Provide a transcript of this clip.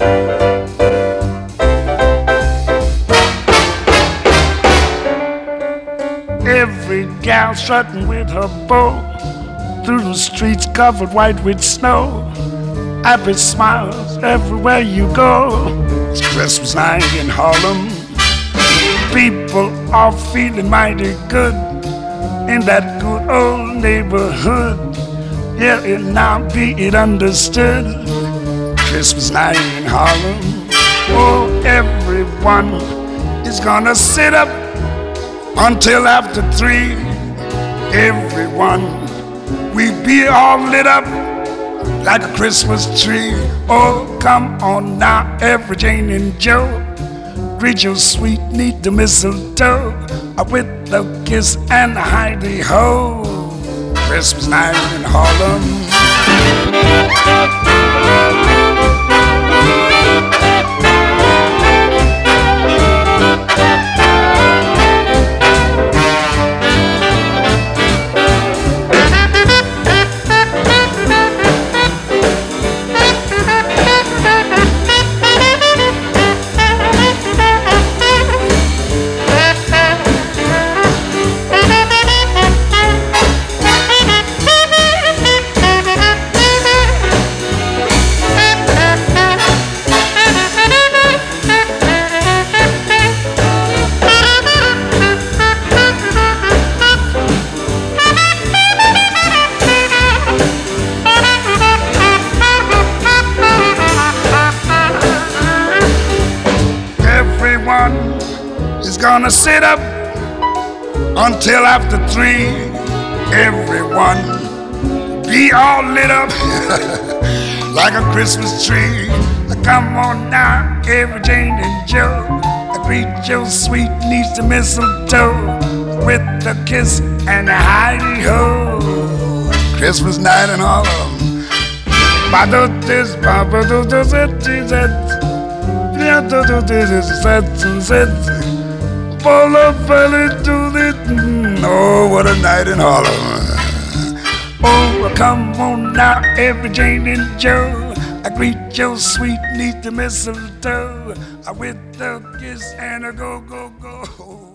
Every gal strutting with her bow through the streets covered white with snow. Happy smiles everywhere you go. It's Christmas night in Harlem. People are feeling mighty good in that good old neighborhood. Yeah, and now be it understood. Christmas night in Harlem. Oh, everyone is gonna sit up until after 3. Everyone, we be all lit up like a Christmas tree. Oh, come on now, every Jane and Joe, greet your sweet, neat the mistletoe with the kiss and the hidey-ho. Christmas night in Harlem. Is gonna sit up until after 3. Everyone be all lit up like a Christmas tree. Come on now, every Jane and Joe, greet your sweet niece the mistletoe with the kiss and the hidey-ho. Christmas night in Harlem. Oh, what a night in Harlem. Oh, come on now, every Jane and Joe, I greet your sweet niece the mistletoe with the kiss and a go, go, go.